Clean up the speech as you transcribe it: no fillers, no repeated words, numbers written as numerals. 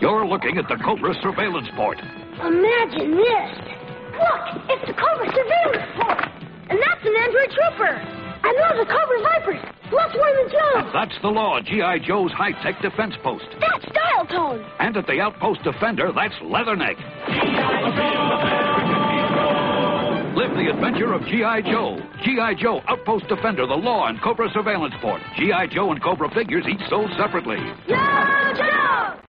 You're looking at the Cobra surveillance port. Imagine this. Look, it's the Cobra surveillance port. And that's an Android trooper. And those are Cobra Vipers. Plus one and two. And that's the law, G.I. Joe's high-tech defense post. That's Dial Tone. And at the Outpost Defender, that's Leatherneck. Live the adventure of G.I. Joe. G.I. Joe, Outpost Defender, the Law, and Cobra Surveillance Port. G.I. Joe and Cobra figures each sold separately. Yo, Joe!